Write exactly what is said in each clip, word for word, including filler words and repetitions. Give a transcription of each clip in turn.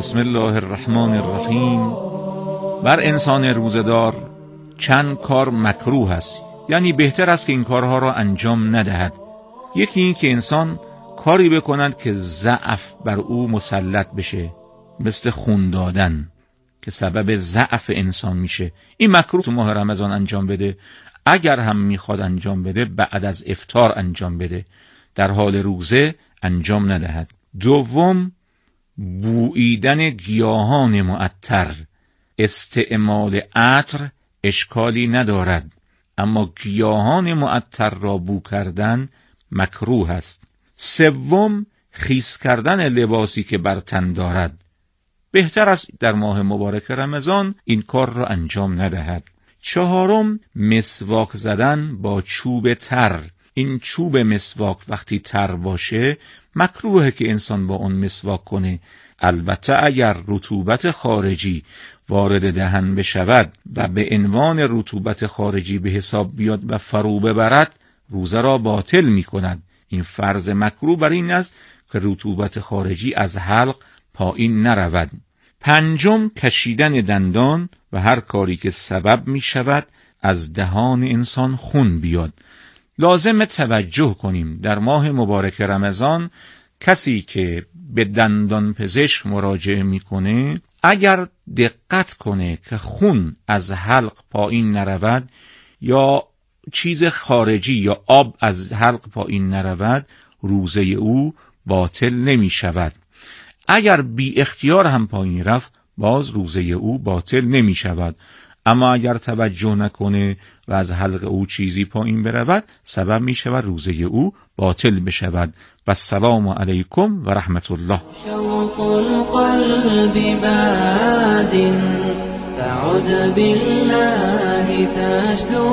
بسم الله الرحمن الرحیم. بر انسان روزدار چند کار مکروه است، یعنی بهتر است که این کارها را انجام ندهد. یکی این که انسان کاری بکند که ضعف بر او مسلط بشه، مثل خون دادن که سبب ضعف انسان میشه. این مکروه تو ماه رمضان انجام بده. اگر هم میخواد انجام بده بعد از افطار انجام بده، در حال روزه انجام ندهد. دوم، بوییدن گیاهان معطر. استعمال عطر اشکالی ندارد، اما گیاهان معطر را بو کردن مکروه است. سوم، خیس کردن لباسی که بر تن دارد. بهتر است در ماه مبارک رمضان این کار را انجام ندهد. چهارم، مسواک زدن با چوب تر. این چوب مسواک وقتی تر باشه مکروهه که انسان با اون مسواک کنه. البته اگر رطوبت خارجی وارد دهن بشود و به عنوان رطوبت خارجی به حساب بیاد و فرو ببرد، روزه را باطل می کند. این فرض مکروه بر این است که رطوبت خارجی از حلق پایین نرود. پنجم، کشیدن دندان و هر کاری که سبب می شود از دهان انسان خون بیاد. لازم توجه کنیم در ماه مبارک رمضان کسی که به دندان پزشک مراجعه میکنه اگر دقت کنه که خون از حلق پایین نرود یا چیز خارجی یا آب از حلق پایین نرود، روزه او باطل نمی شود. اگر بی اختیار هم پایین رفت باز روزه او باطل نمی شود. اما اگر توجه نکنه و از حلق او چیزی پایین برود سبب می شود روزه او باطل بشود. و السلام علیکم و رحمت الله. شوق القلب باد تعد بالله تجدو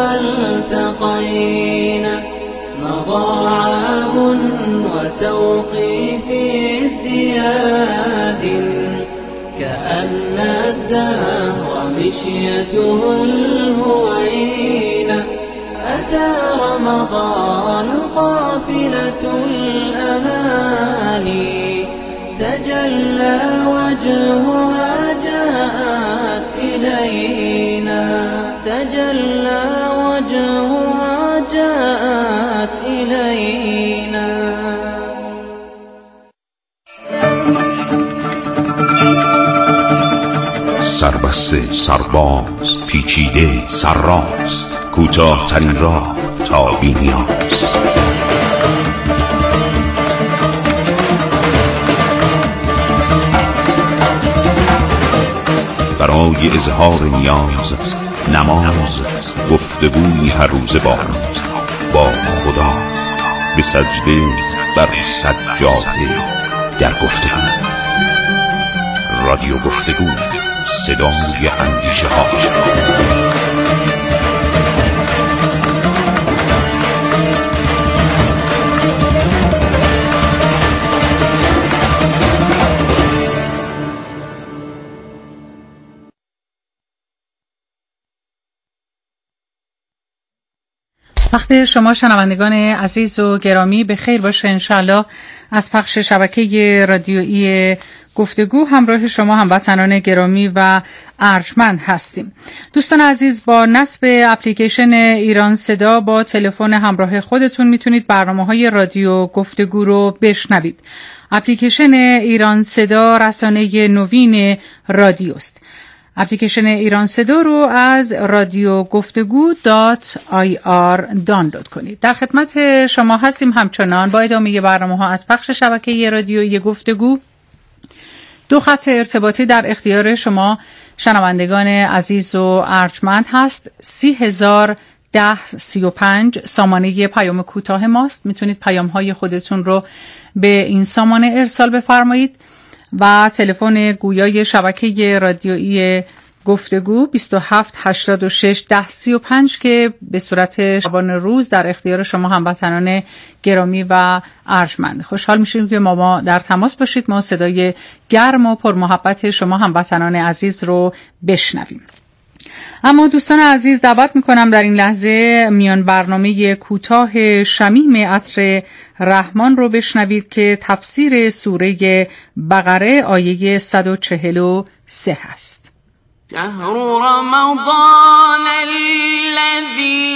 والتقينا مضى عام وتوقيف ازدياد كأن الدهر مشيته الهوينة أتى رمضان قافلة الأماني تجلى وجهها جاءت إلينا تجلى وجهها جاءت إلينا. سربسته سرباز پیچیده سرراست، کوتاه ترین راه تا بی نیاز. برای اظهار نیاز نماز، گفتگوی هر روز با با خدا، به سجده بر سجاده در گفتگو. رادیو گفتگو، صدای اندیشه ها. وقتی شما شنوندگان عزیز و گرامی به خیر باشه. انشاءالله از پخش شبکه رادیویی گفتگو همراه شما هموطنان گرامی و ارجمند هستیم. دوستان عزیز، با نصب اپلیکیشن ایران صدا با تلفن همراه خودتون میتونید برنامه‌های رادیو گفتگو رو بشنوید. اپلیکیشن ایران صدا رسانه نوین رادیوست. اپلیکیشن ایران صدا رو از رادیو گفتگو دات آی آر دانلود کنید. در خدمت شما هستیم همچنان با ادامه برنامه ها از پخش شبکه رادیویی گفتگو. دو خط ارتباطی در اختیار شما شنوندگان عزیز و ارجمند هست. سی هزار ده سی و پنج سامانه پیام کوتاه ماست. میتونید پیام های خودتون رو به این سامانه ارسال بفرمایید. و تلفن گویای شبکه رادیویی گفتگو بیست و هفت هشتاد و شش ده سی و پنج که به صورت شبان روز در اختیار شما هموطنان گرامی و ارجمند. خوشحال میشیم که ما, ما در تماس باشید، ما صدای گرم و پرمحبت شما هموطنان عزیز رو بشنویم. اما دوستان عزیز دعوت میکنم در این لحظه میان برنامه کوتاه شمیم عطر رحمان رو بشنوید که تفسیر سوره بقره آیه صد و چهل و سه هست. شهر رمضان الذی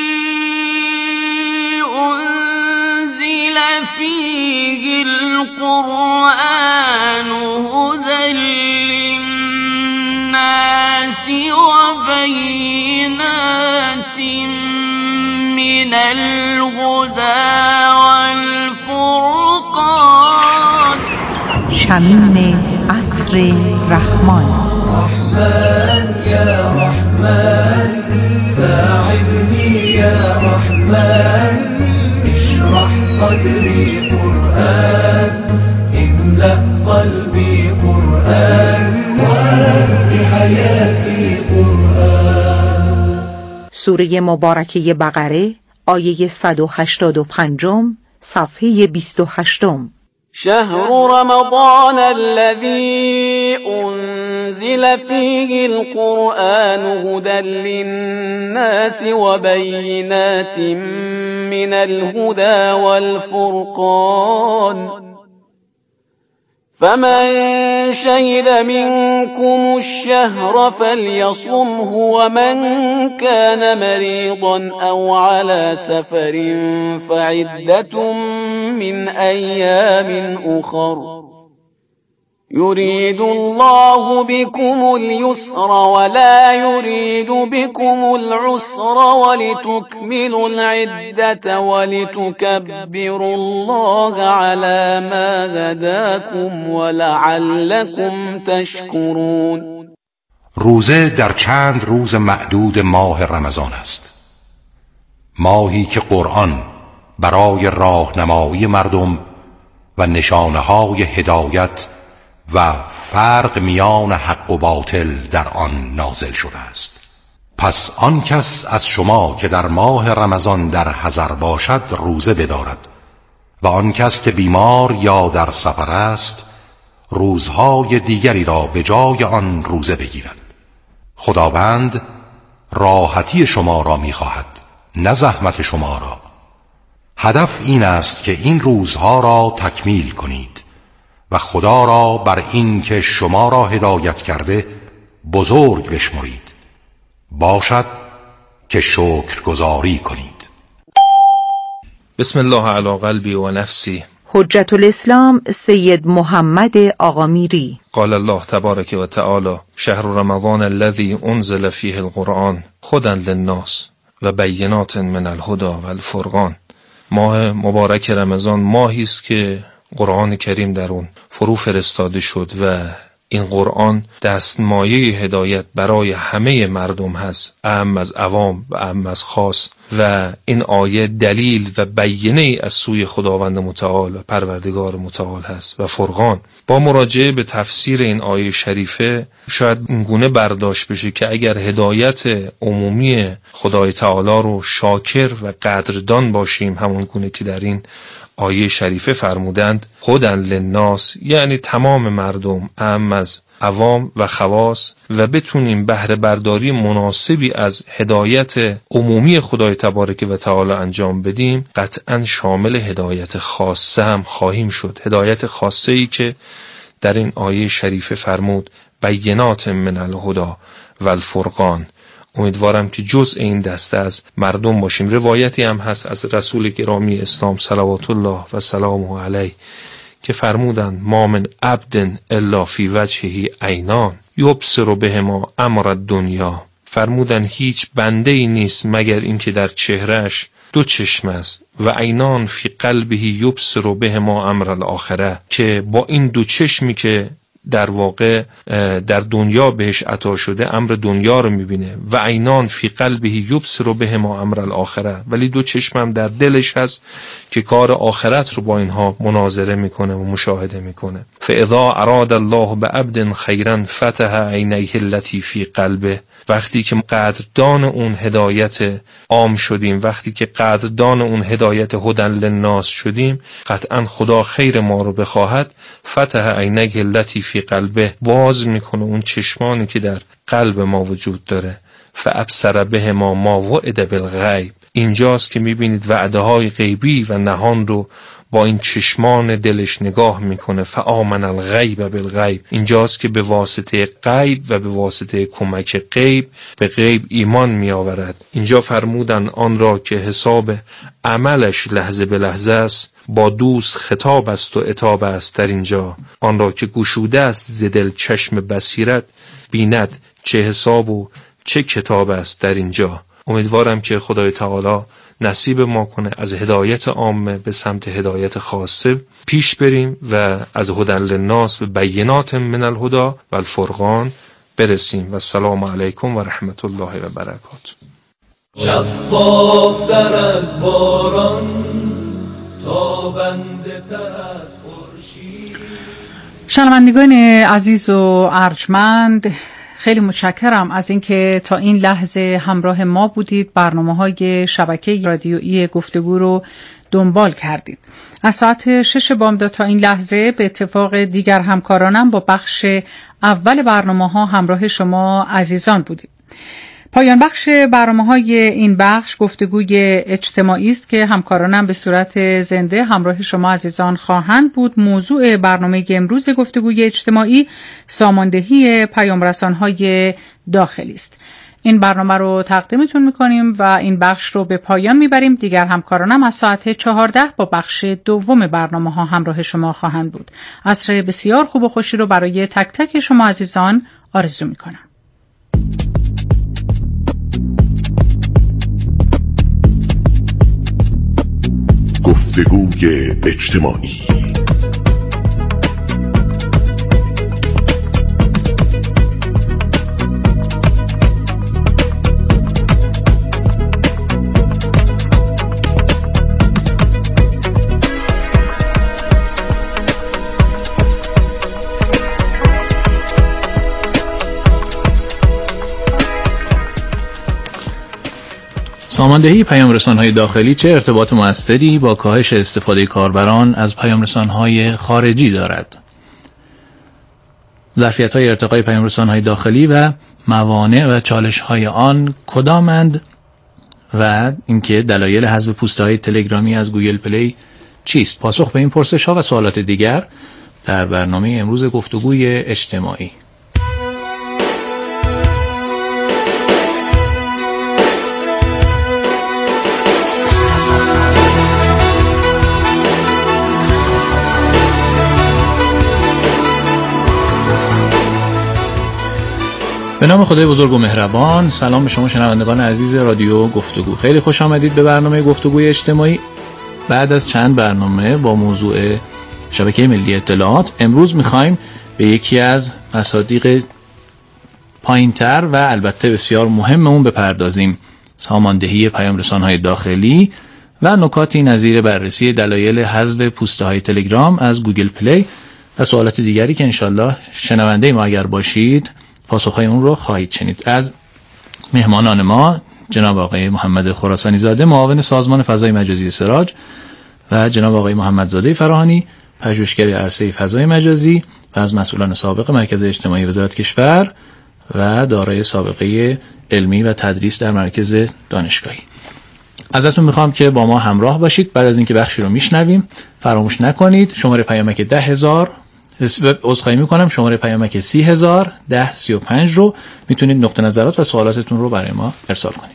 انزل فیه القرآن هدی للناس وبینات من الهدی والفرقان. شمیم عطر رحمان. رحمن یا رحمن ساعدنی یا رحمن اشرح صدری قرآن املأ قلبی قرآن واسع حیاتی قرآن. سوره مبارکه بقره آیه صد و هشتاد و پنج صفحه بیست و هشت. شهر رمضان الذي أنزل فيه القرآن هدى للناس وبينات من الهدى والفرقان فمن شهد منكم الشهر فليصمه ومن كان مريضا أو على سفر فعدة من أيام أخر يريد الله بكم اليسر ولا يريد بكم العسر ولتكملوا العدة ولتكبروا الله على ما هداكم ولعلكم تشكرون. روزه در چند روز معدود ماه رمضان است، ماهی که قرآن برای راهنمایی مردم و نشانه‌های هدایت و فرق میان حق و باطل در آن نازل شده است. پس آن کس از شما که در ماه رمضان در حضر باشد روزه بدارد و آن کس که بیمار یا در سفر است روزهای دیگری را به جای آن روزه بگیرد. خداوند راحتی شما را می‌خواهد، نه زحمت شما را. هدف این است که این روزها را تکمیل کنید و خدا را بر این که شما را هدایت کرده بزرگ بشمرید، باشد که شکرگزاری کنید. بسم الله علی قلبی و نفسی. حجت الاسلام سید محمد آقامیری. قال الله تبارک و تعالی شهر رمضان الذي انزل فیه القرآن هدی للناس و بینات من الهدی والفرقان. ماه مبارک رمضان ماهی است که قرآن کریم در اون فرو فرستاده شد و این قرآن دستمایه هدایت برای همه مردم هست، اعم از عوام و اعم از خاص، و این آیه دلیل و بیانیه از سوی خداوند متعال و پروردگار متعال هست. و فرقان با مراجعه به تفسیر این آیه شریفه شاید اینگونه برداشت بشه که اگر هدایت عمومی خدای تعالی رو شاکر و قدردان باشیم، همون گونه که در این آیه شریفه فرمودند هدی للناس، یعنی تمام مردم اعم از عوام و خواص، و بتونیم بهره برداری مناسبی از هدایت عمومی خدای تبارک و تعالی انجام بدیم، قطعا شامل هدایت خاصه هم خواهیم شد. هدایت خاصه ای که در این آیه شریفه فرمود بینات من الهدی و الفرقان. امیدوارم که جزء این دسته از مردم باشیم. روایتی هم هست از رسول گرامی اسلام صلوات الله و سلامه علیه که فرمودند ما من عبد الا فی وجهه عینان یبصر بهما امر الدنیا. فرمودند هیچ بنده ای نیست مگر اینکه در چهرهش دو چشم است، و عینان فی قلبه یبصر بهما امر الاخره، که با این دو چشمی که در واقع در دنیا بهش عطا شده امر دنیا رو میبینه، و عینان فی قلبه یبصر بهما امر الاخره، ولی دو چشم هم در دلش هست که کار آخرت رو با اینها مناظره میکنه و مشاهده میکنه. فاذا اراد الله بعبد خیرا فتح عینیه التی فی قلبه. وقتی که قدردان اون هدایت عام شدیم، وقتی که قدردان اون هدایت هدی للناس شدیم، قطعا خدا خیر ما رو بخواهد فتح عینیه التی فی قلبه، باز میکنه اون چشمانی که در قلب ما وجود داره. فابصر بهما ما وعد بالغیب. اینجاست که میبینید وعده های غیبی و نهان رو با این چشمان دلش نگاه میکنه. فآمن الغیب بالغیب. اینجاست که به واسطه غیب و به واسطه کمک غیب به غیب ایمان میآورد. اینجا فرمودن آن را که حساب عملش لحظه به لحظه است، با دوست خطاب است و عتاب است. در اینجا آن را که گشوده است ز دل چشم بصیرت، بیند چه حساب و چه کتاب است. در اینجا امیدوارم که خدای تعالی نصیب ما کنه از هدایت عامه به سمت هدایت خاصه پیش بریم و از هدی للناس به بینات من الهدی و الفرقان برسیم. و السلام علیکم و رحمت الله و برکاته. شفافتر از باران، تابنده تر از خورشید. شنوندگان عزیز و ارجمند، خیلی متشکرم از اینکه تا این لحظه همراه ما بودید، برنامه‌های شبکه رادیویی گفتگو رو دنبال کردید. از ساعت شش بامداد تا این لحظه به اتفاق دیگر همکارانم با بخش اول برنامه‌ها همراه شما عزیزان بودید. پایان بخش برنامه‌های این بخش گفتگوی اجتماعی است که همکارانم به صورت زنده همراه شما عزیزان خواهند بود. موضوع برنامه امروز گفتگوی اجتماعی ساماندهی پیام‌رسان‌های داخلی است. این برنامه رو تقدیمتون می‌کنیم و این بخش رو به پایان می‌بریم. دیگر همکارانم از ساعت چهارده با بخش دوم برنامه‌ها همراه شما خواهند بود. عصر بسیار خوب و خوشی رو برای تک تک شما عزیزان آرزو می‌کنم. گفتگوی اجتماعی. ساماندهی پیام‌رسان‌های داخلی چه ارتباط مؤثری با کاهش استفاده کاربران از پیام‌رسان‌های خارجی دارد؟ ظرفیت‌های ارتقای پیام‌رسان‌های داخلی و موانع و چالش‌های آن کدامند و اینکه دلایل حذف پست‌های تلگرامی از گوگل پلی چیست؟ پاسخ به این پرسش‌ها و سوالات دیگر در برنامه امروز گفتگوی اجتماعی. به نام خدای بزرگ و مهربان. سلام به شما شنوندگان عزیز رادیو گفتگو. خیلی خوش آمدید به برنامه گفتگوی اجتماعی. بعد از چند برنامه با موضوع شبکه ملی اطلاعات، امروز میخوایم به یکی از مصادیق پایین‌تر و البته بسیار مهم اون بپردازیم: ساماندهی پیام‌رسان‌های داخلی و نکاتی نظیر بررسی دلایل حذف پست‌های تلگرام از گوگل پلی و سوالات دیگری که انشالله شنونده ما اگر باشید پاسخهای اون رو خواهید شنید. از مهمانان ما جناب آقای محمد خراسانی زاده، معاون سازمان فضای مجازی سراج، و جناب آقای محمدزاده فراهانی، پژوهشگر عرصه فضای مجازی و از مسئولان سابق مرکز اجتماعی وزارت کشور و دارای سابقه علمی و تدریس در مرکز دانشگاهی. ازتون میخوام که با ما همراه باشید. بعد از اینکه بخشی رو میشنویم فراموش نکنید شماره پیامک ده هزار عذرخواهی میکنم شماره پیامک سی هزار ده سی و پنج رو میتونید نقطه نظرات و سوالاتتون رو برای ما ارسال کنید.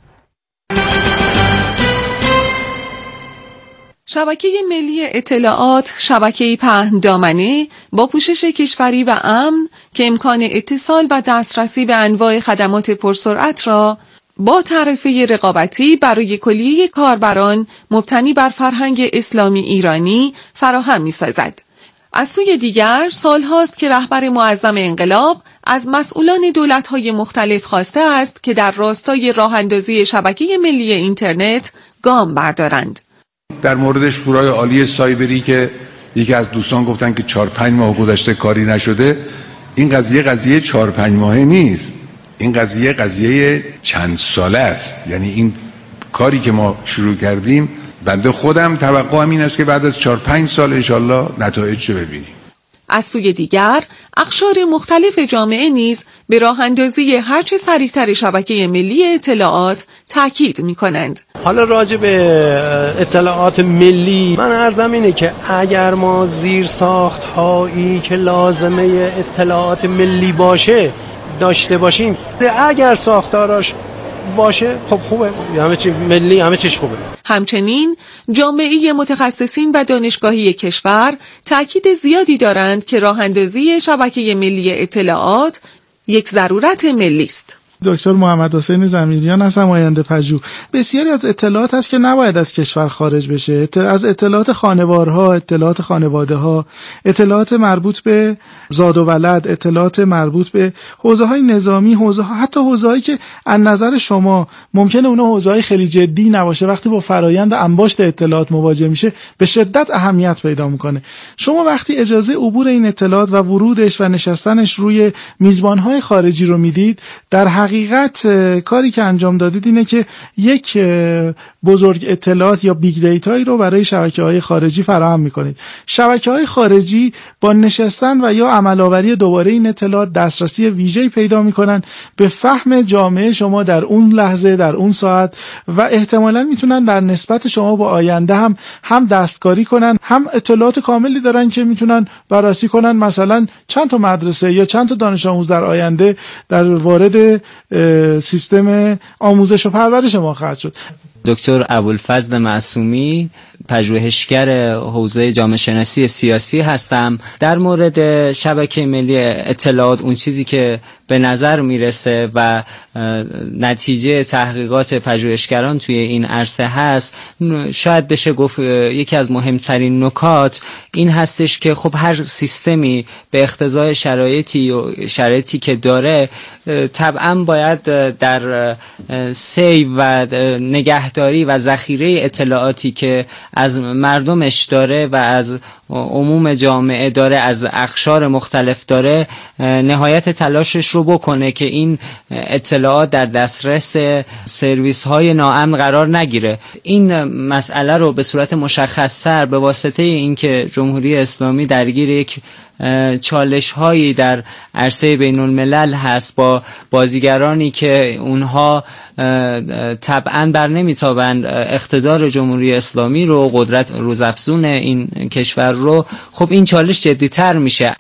شبکه ملی اطلاعات شبکه‌ای پهن دامنه با پوشش کشوری و امن که امکان اتصال و دسترسی به انواع خدمات پرسرعت را با تعرفه رقابتی برای کلیه کاربران مبتنی بر فرهنگ اسلامی ایرانی فراهم می‌سازد. از سوی دیگر سال هاست که رهبر معظم انقلاب از مسئولان دولت‌های مختلف خواسته است که در راستای راه اندازی شبکه ملی اینترنت گام بردارند. در مورد شورای عالی سایبری که یکی از دوستان گفتن که چهار پنج ماه گذشته کاری نشده، این قضیه قضیه چهار پنج ماهه نیست، این قضیه قضیه چند ساله است. یعنی این کاری که ما شروع کردیم، بنده خودم توقعم این است که بعد از چهار پنج سال انشالله نتایج رو ببینیم. از سوی دیگر اقشار مختلف جامعه نیز به راه اندازی هرچه سریعتر شبکه ملی اطلاعات تاکید می کنند. حالا راجع به اطلاعات ملی من عرضم اینه که اگر ما زیر ساخت هایی که لازمه اطلاعات ملی باشه داشته باشیم، اگر ساختاراش باشه خب خوبه، همه چی ملی، همه چیش خوبه. همچنین جامعه متخصصین و دانشگاهی کشور تأکید زیادی دارند که راه اندازی شبکه ملی اطلاعات یک ضرورت ملی است. دکتر محمد حسین ضمیریان هستم، آینده پژوه. بسیاری از اطلاعات هست که نباید از کشور خارج بشه، از اطلاعات خانوارها، اطلاعات خانواده ها، اطلاعات مربوط به زاد و ولد، اطلاعات مربوط به حوزه های نظامی، حوزه ها، حتی حوزه هایی که از نظر شما ممکنه اونها حوزه های خیلی جدی نباشه، وقتی با فرایند انباشت اطلاعات مواجه میشه به شدت اهمیت پیدا میکنه. شما وقتی اجازه عبور این اطلاعات و ورودش و نشستنش روی میزبانهای خارجی رو میدید، در حقیقت کاری که انجام دادید اینه که یک بزرگ اطلاعات یا بیگ دیتایی رو برای شبکه‌های خارجی فراهم می‌کنید. شبکه‌های خارجی با نشستن و یا عمل‌آوری دوباره این اطلاعات دسترسی ویژه‌ای پیدا می‌کنن به فهم جامعه شما در اون لحظه، در اون ساعت، و احتمالاً میتونن در نسبت شما با آینده هم هم دستکاری کنن، هم اطلاعات کاملی دارن که میتونن بررسی کنن مثلا چند تا مدرسه یا چند تا دانش آموز در آینده در وارد سیستم آموزش و پرورش ما خواهد شد. دکتر ابوالفضل معصومی، پژوهشگر حوزه جامعه شناسی سیاسی هستم. در مورد شبکه ملی اطلاعات اون چیزی که به نظر میرسه و نتیجه تحقیقات پژوهشگران توی این عرصه هست، شاید بشه گفت یکی از مهمترین نکات این هستش که خب هر سیستمی به اقتضای شرایطی و شرایطی که داره طبعا باید در سیو و نگهداری و ذخیره اطلاعاتی که از مردمش داره و از عموم جامعه داره، از اقشار مختلف داره، نهایت تلاشش رو بکنه که این اطلاعات در دسترس سرویس های ناامن قرار نگیره. این مسئله رو به صورت مشخص‌تر به واسطه اینکه جمهوری اسلامی درگیر یک چالش هایی در عرصه بین الملل هست با بازیگرانی که اونها طبعا بر نمیتابند اقتدار جمهوری اسلامی رو، قدرت روزافزون این کشور رو، خب این چالش جدی‌تر میشه.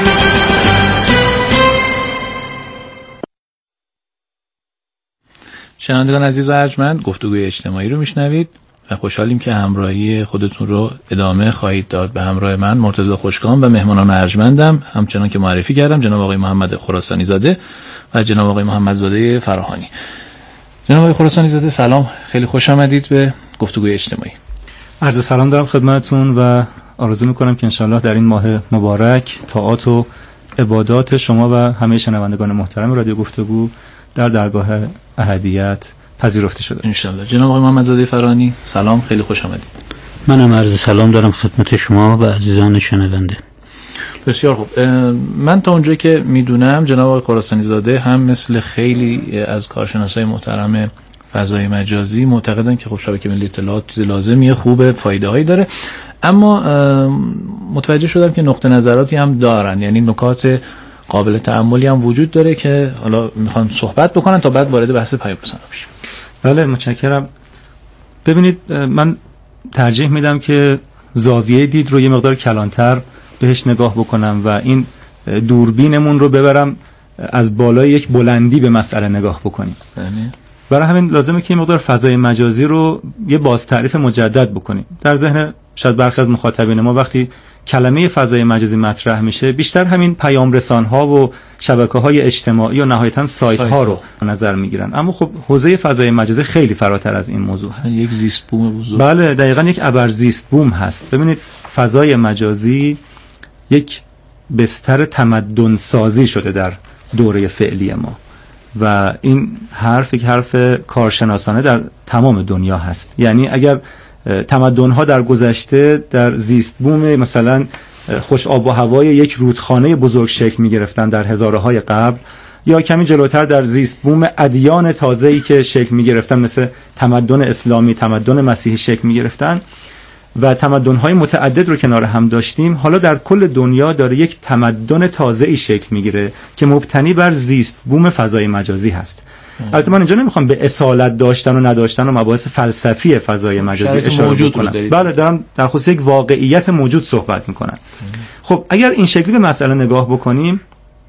شنوندگان عزیز و ارجمند، گفتگوی اجتماعی رو میشنوید و خوشحالیم که همراهی خودتون رو ادامه خواهید داد. به همراه من مرتضی خوشگام و مهمانان ارجمندم، همچنان که معرفی کردم، جناب آقای محمد خراسانی زاده و جناب آقای محمدزاده فراهانی. جناب آقای خراسانی زاده سلام، خیلی خوش آمدید به گفتگوی اجتماعی. عرض سلام دارم خدمتتون و آرزو میکنم که انشالله در این ماه مبارک طاعات و عبادات شما و همه شنوندگان محترم رادیو گفتگو در درگاه احدیت پذیرفته شده انشالله. جناب آقای محمدزاده فراهانی سلام، خیلی خوش آمدید. منم عرض سلام دارم خدمت شما و عزیزان شنونده. بسیار خوب. من تا اونجایی که میدونم جناب آقای خراسانی زاده هم مثل خیلی از کارشناسای محترم فضای مجازی معتقدن که خب شبکه ملی اطلاعات چیز لازمیه، خوبه، فایده هایی داره، اما متوجه شدم که نقطه نظراتی هم دارن، یعنی نکات قابل تأملی هم وجود داره که حالا میخوام صحبت بکنن تا بعد وارد بحث پیام‌رسانی بشیم. بله متشکرم. ببینید من ترجیح میدم که زاویه دید رو یه مقدار کلانتر بهش نگاه بکنم و این دوربینمون رو ببرم از بالای یک بلندی به مسئله نگاه بکنیم. بله. برای همین لازمه که یه مقدار فضای مجازی رو یه باز تعریف مجدد بکنیم. در ذهن شاید برخی از مخاطبین ما وقتی کلمه فضای مجازی مطرح میشه بیشتر همین پیام رسان ها و شبکه های اجتماعی و نهایتاً سایت ها رو نظر میگیرن، اما خب حوزه فضای مجازی خیلی فراتر از این موضوع هست. یک زیست بوم بزرگ. بله دقیقاً یک ابر زیست بوم هست. ببینید فضای مجازی یک بستر تمدن سازی شده در دوره فعلی ما و این حرف یک حرف کارشناسانه در تمام دنیا هست. یعنی اگر تمدن‌ها در گذشته در زیست بوم مثلا خوش آب و هوای یک رودخانه بزرگ شکل می‌گرفتن در هزاره‌های قبل، یا کمی جلوتر در زیست بوم ادیان تازه‌ای که شکل می‌گرفتن مثل تمدن اسلامی، تمدن مسیحی شکل می‌گرفتن، و تمدن‌های متعدد رو کنار هم داشتیم، حالا در کل دنیا داره یک تمدن تازه‌ای شکل میگیره که مبتنی بر زیست بوم فضای مجازی هست. البته من اینجا نمیخوام به اصالت داشتن و نداشتن و مباحث فلسفی فضای مجازی اشاره کنم، بله دارم در خصوص یک واقعیت موجود صحبت میکنم. خب اگر این شکلی به مسئله نگاه بکنیم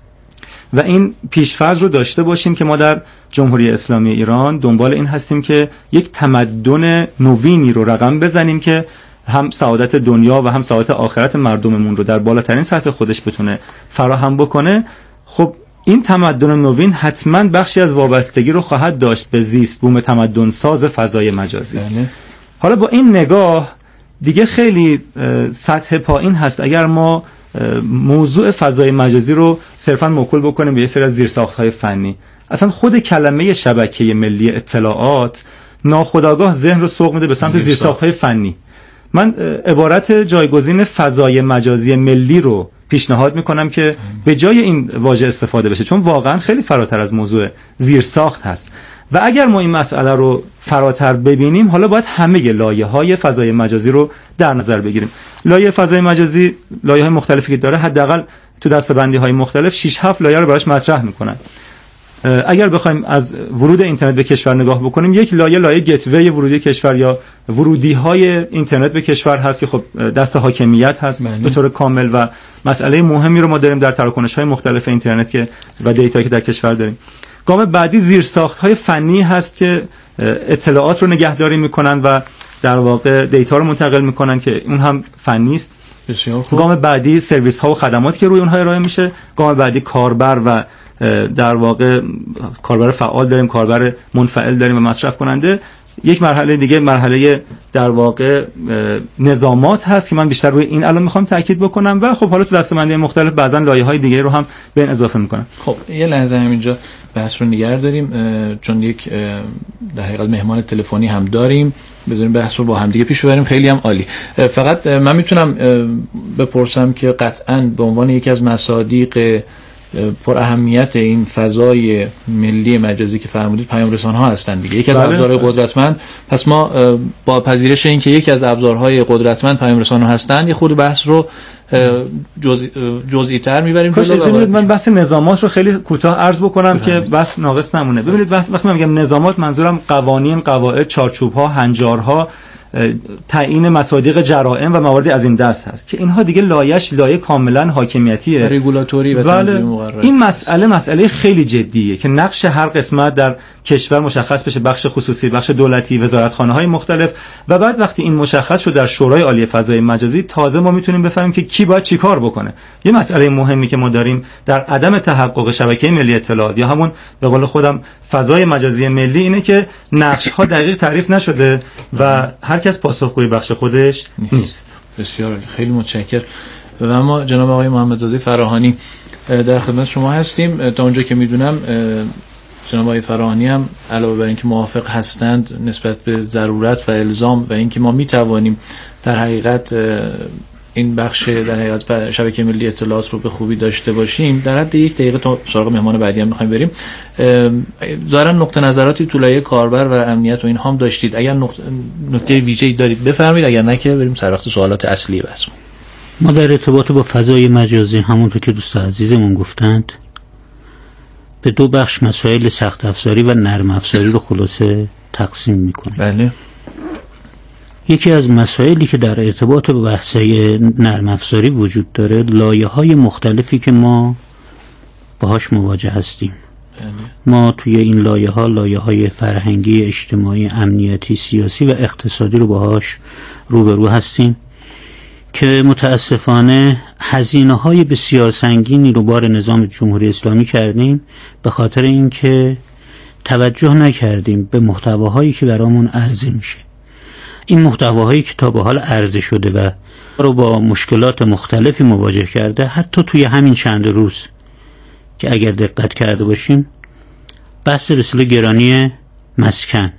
و این پیشفرض رو داشته باشیم که ما در جمهوری اسلامی ایران دنبال این هستیم که یک تمدن نوینی رو رقم بزنیم که هم سعادت دنیا و هم سعادت آخرت مردممون رو در بالاترین سطح خودش بتونه فراهم بکنه، خب این تمدن نوین حتما بخشی از وابستگی رو خواهد داشت به زیست بوم تمدن ساز فضای مجازی. بله. حالا با این نگاه دیگه خیلی سطح پایین هست اگر ما موضوع فضای مجازی رو صرفا موکول بکنیم به یه سری از زیرساخت‌های فنی. اصلا خود کلمه شبکه ملی اطلاعات ناخودآگاه ذهن رو سوق میده به سمت زیرساخت‌های فنی. من عبارت جایگزین فضای مجازی ملی رو پیشنهاد میکنم که به جای این واژه استفاده بشه، چون واقعا خیلی فراتر از موضوع زیرساخت هست. و اگر ما این مسئله رو فراتر ببینیم، حالا باید همه لایه‌های فضای مجازی رو در نظر بگیریم. لایه فضای مجازی لایه‌های مختلفی که داره، حداقل تو دسته‌بندی‌های مختلف شش هفت لایه رو براش مطرح میکنن. اگر بخوایم از ورود اینترنت به کشور نگاه بکنیم، یک لایه لایه گتوی ورودی کشور یا ورودی‌های اینترنت به کشور هست که خب دست حاکمیت هست به طور کامل و مسئله مهمی رو ما داریم در تراکنش‌های مختلف اینترنت که و دیتایی که در کشور داریم. گام بعدی زیرساخت‌های فنی هست که اطلاعات رو نگهداری میکنن و در واقع دیتا رو منتقل میکنن که اون هم فنی است. بسیار خوب. گام بعدی سرویس ها و خدماتی که روی اونها ارائه میشه. گام بعدی کاربر و در واقع کاربر فعال داریم، کاربر منفعل داریم و مصرف کننده. یک مرحله دیگه مرحله در واقع نظامات هست که من بیشتر روی این الان میخوام تاکید بکنم و خب حالا تو دسته‌بندی مختلف بعضن لایه‌های دیگه رو هم به این اضافه میکنم. خب یه لحظه همینجا بحث رو نگه داریم، چون یک در حقیقت مهمان تلفنی هم داریم، بذاریم بحث رو با هم دیگه پیش ببریم. خیلی هم عالی. فقط من میتونم بپرسم که قطعاً به عنوان یکی از مصادیق پر اهمیت این فضای ملی مجازی که فرمودید پیام رسان ها هستند دیگه، یکی از بله. ابزارهای قدرتمند. پس ما با پذیرش این که یکی از ابزارهای قدرتمند پیام رسان ها هستند، یه خود بحث رو جزئی جزئی تر میبریم جلو. من بحث نظامات رو خیلی کوتاه عرض بکنم که بس ناقص نمونه. ببینید بحث وقتی من میگم نظامات، منظورم قوانین، قواعد، چارچوب‌ها، هنجارها، تعیین مصادیق جرائم و مواردی از این دست هست که اینها دیگه لایش لایه کاملا حاکمیتیه، رگولاتوری و تنظیم مقررات. این مسئله مسئله خیلی جدیه که نقش هر قسمت در کشور مشخص بشه، بخش خصوصی، بخش دولتی، وزارتخانه‌های مختلف، و بعد وقتی این مشخص شد در شورای عالی فضای مجازی، تازه ما میتونیم بفهمیم که کی باید چیکار بکنه. یه مسئله مهمی که ما داریم در عدم تحقق شبکه ملی اطلاعات یا همون به قول خودم فضای مجازی ملی اینه که نقش‌ها دقیق تعریف نشده و هر کس پاسخگوی بخش خودش نیست, نیست. بسیار عالی، خیلی متشکرم. و ما جناب آقای محمدزاده فراهانی در خدمت شما هستیم. تا اونجا که میدونم جناب آقای فراهانی هم علاوه بر اینکه موافق هستند نسبت به ضرورت و الزام و اینکه ما میتوانیم در حقیقت این بخش در حقیقت شبکه ملی اطلاعات رو به خوبی داشته باشیم، در حد یک دقیقه تا سراغ مهمان بعدی هم می‌خوایم بریم. ظاهرا نقطه نظراتی تو لایه کاربر و امنیت و این هم داشتید، اگر نقطه نکته ویژه‌ای دارید بفرمایید، اگر نه که بریم سر وقت سوالات اصلی بحث. ما در ارتباط با فضای مجازی همونطور که دوست عزیزمون گفتند به دو بخش مسائل سخت افزاری و نرم افزاری رو خلاصه تقسیم می‌کنیم. بله. یکی از مسائلی که در ارتباط با بحث‌های نرم افزاری وجود داره، لایه‌های مختلفی که ما باهاش مواجه هستیم. بله. ما توی این لایه‌ها لایه‌های فرهنگی، اجتماعی، امنیتی، سیاسی و اقتصادی رو باهاش روبرو هستیم که متاسفانه هزینه‌های بسیار سنگینی رو بار نظام جمهوری اسلامی کردیم به خاطر اینکه توجه نکردیم به محتواهایی که برامون عرضه میشه. این محتواهایی که تا به حال عرضه شده و رو با مشکلات مختلفی مواجه کرده، حتی توی همین چند روز که اگر دقت کرده باشیم بحث رسل گرانی مسکن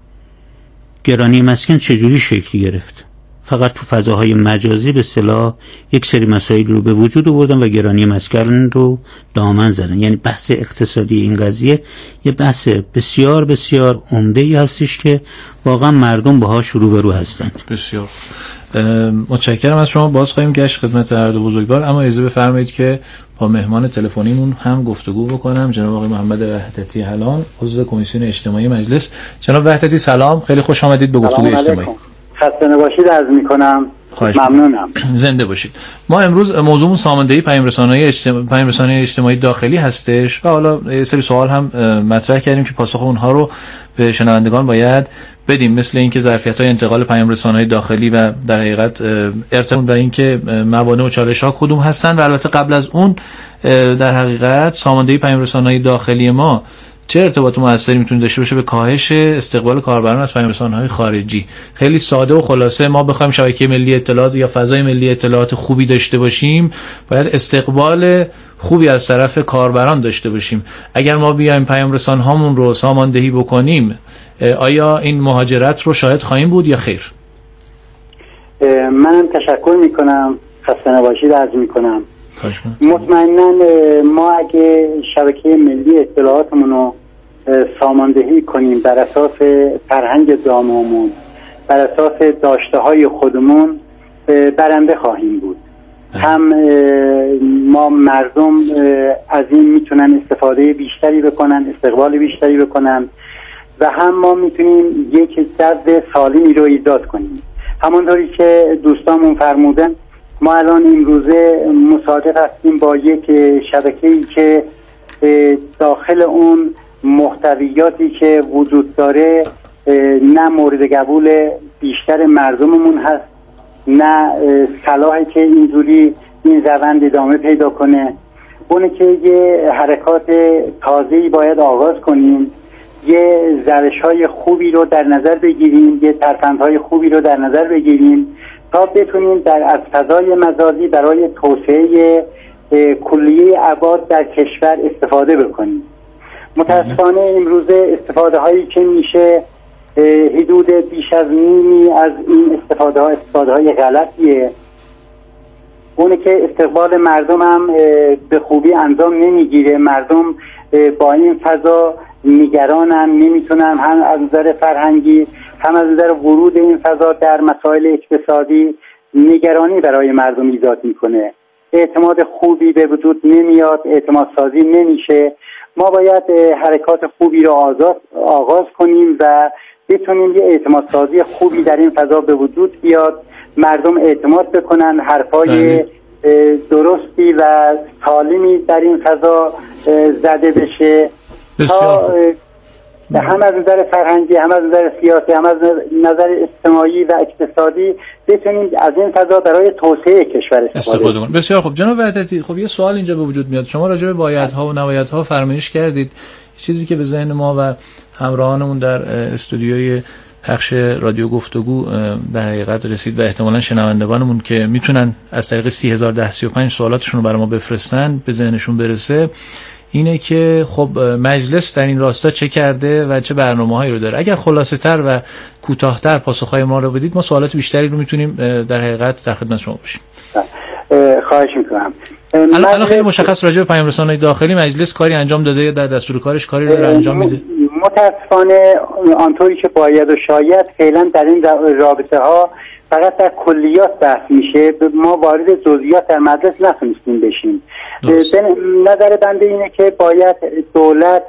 گرانی مسکن چجوری شکل گرفت؟ فقط تو فضاهای مجازی به اصطلاح یک سری مسائل رو به وجود آوردن و گرانی مسکن رو دامن زدن. یعنی بحث اقتصادی این قضیه یه بحث بسیار بسیار عمده‌ای هستش که واقعا مردم باهاش روبرو هستند. بسیار متشکرم از شما. باز خواهیم گشت خدمت هر دو بزرگوار، اما اجازه بفرمایید که با مهمان تلفنیمون هم گفتگو بکنم. جناب آقای محمد وحدتی هلان، عضو کمیسیون اجتماعی مجلس. جناب وحدتی سلام، خیلی خوش آمدید به گفتگوی اجتماعی. خسته نباشید عرض می‌کنم. ممنونم. زنده باشید. ما امروز موضوعمون ساماندهی پیام‌رسان‌های اجتماعی پیام‌رسان‌های اجتماعی داخلی هستش و حالا یه سری سوال هم مطرح کردیم که پاسخ اونها رو به شنوندگان باید بدیم، مثل اینکه ظرفیت‌های انتقال پیام‌رسان‌های داخلی و در حقیقت ارتباط و اینکه موانع و چالش‌ها کدوم هستن و البته قبل از اون در حقیقت ساماندهی پیام‌رسان‌های داخلی ما چه ارتباط موثری میتونه داشته باشه به کاهش استقبال کاربران از پیام‌رسان‌های خارجی. خیلی ساده و خلاصه ما بخوایم شبکه ملی اطلاعات یا فضای ملی اطلاعات خوبی داشته باشیم، باید استقبال خوبی از طرف کاربران داشته باشیم. اگر ما بیایم پیام‌رسان‌هامون رو ساماندهی بکنیم، آیا این مهاجرت رو شاهد خواهیم بود یا خیر؟ منم تشکر میکنم، خسته نباشید عرض میکنم. مطمئنا ما اگه شبکه ملی اطلاعاتمون رو ساماندهی کنیم بر اساس فرهنگ داممون، بر اساس داشته های خودمون، برنده خواهیم بود. هم ما مردم از این میتونن استفاده بیشتری بکنن، استقبال بیشتری بکنن و هم ما میتونیم یک جذب سالمی رو ایجاد کنیم. همونطوری که دوستانمون فرمودن، ما الان امروزه مصادف هستیم با یک شبکه‌ای که داخل اون محتویاتی که وجود داره نه مورد قبول بیشتر مردممون هست، نه صلاحی که اینجوری این روند ادامه پیدا کنه. اونه که یه حرکات تازه‌ای باید آغاز کنیم، یه روش‌های خوبی رو در نظر بگیریم، یه ترفندهای خوبی رو در نظر بگیریم تا بتونیم در از فضای مجازی برای توسعه کلیه ابعاد در کشور استفاده بکنیم. متاسفانه امروزه استفاده هایی که میشه حدود بیش از نیمی از این استفاده ها استفاده های غلطیه. اونه که استقبال مردم هم به خوبی انجام نمیگیره. مردم با این فضا نگرانن، نمیتونن هم از نظر فرهنگی هم از نظر ورود این فضا در مسائل اقتصادی نگرانی برای مردم ایجاد میکنه. اعتماد خوبی به وجود نمیاد، اعتماد سازی نمیشه. ما باید حرکات خوبی رو آزاد آغاز کنیم و بتونیم یه اعتماد سازی خوبی در این فضا به وجود بیاد، مردم اعتماد بکنن، حرفای درستی و سالمی در این فضا زده بشه تا هم از نظر فرهنگی، هم از نظر سیاسی، هم از نظر اجتماعی و اقتصادی بتونیم از این فضا برای توسعه کشور استفاده کنیم. بسیار خوب. جناب وحدتی، خب یه سوال اینجا به وجود میاد. شما راجع به بایدها و نبایدها فرمایش کردید. چیزی که به ذهن ما و همراهانمون در استودیوی پخش رادیو گفتگو در حقیقت رسید و احتمالاً شنوندگانمون که میتونن از طریق سه هزار و ده سی و پنج سوالاتشون رو برای ما بفرستن به ذهنشون برسه، اینه که خب مجلس در این راستا چه کرده و چه برنامه‌هایی رو داره. اگر خلاصه تر و کوتاه‌تر پاسخ‌های ما رو بدید، ما سوالات بیشتری رو میتونیم در حقیقت در خدمت شما باشیم. خواهش می‌کنم. الان خیلی مشخص راجع به پیام‌رسان‌های داخلی مجلس کاری انجام داده یا در دستور کارش کاری رو داره انجام میده؟ متاسفانه آنطوری که باید و شاید فعلا در این رابطه ها فقط در کلیات بحث میشه. ما وارد جزئیات در مجلس نتونستیم بشیم. به نظر بنده اینه که باید دولت،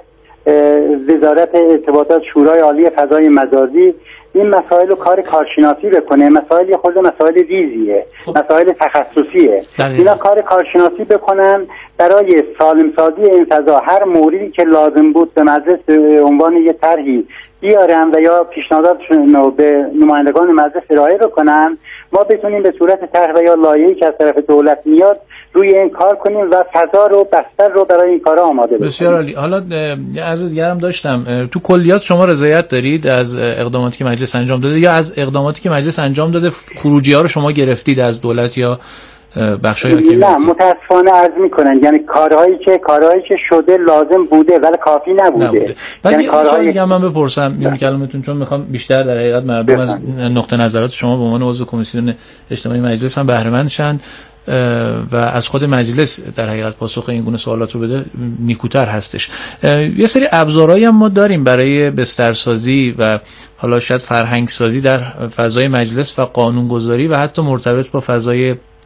وزارت ارتباطات، شورای عالی فضای مجازی این مسائل رو کار کارشناسی بکنه. مسائل خود مسائل ریزیه، مسائل تخصصیه. اینا کار کارشناسی بکنن برای سالم سازی این فضا. هر موردی که لازم بود به مجلس به عنوان یه طرحی بیارن و یا پیشنهاداتشون رو به نمایندگان مجلس ارائه بکنن، ما بتونیم به صورت طرح و یا لایحه‌ای که از طرف دولت میاد روی این کار کنیم و فضا رو بستر رو برای این کارا آماده بکنیم. بسیار عالی. حالا یه عرض دیگرم داشتم، تو کلیات شما رضایت دارید از اقداماتی که مجلس انجام داده یا از اقداماتی که مجلس انجام داده خروجی‌ها رو شما گرفتید از دولت یا بخشای حاکمیتی؟ نه، متاسفانه عرض میکنن یعنی کارهایی که کارهایی که شده لازم بوده ولی کافی نبوده, نبوده. یعنی کارهایی دیگه من بپرسم این کلمتون، چون میخوام بیشتر در حقیقت مردم از نقطه نظرات شما به عنوان عضو کمیسیون اجتماعی مجلس هم بهره مند شن. و از خود مجلس در حقیقت پاسخ این گونه سوالات رو بده نیکوتر هستش. یه سری ابزارهایی هم ما داریم برای بسترسازی و حالا شاید فرهنگ سازی در فضای مجلس و قانونگذاری و حتی مرتبط با فضای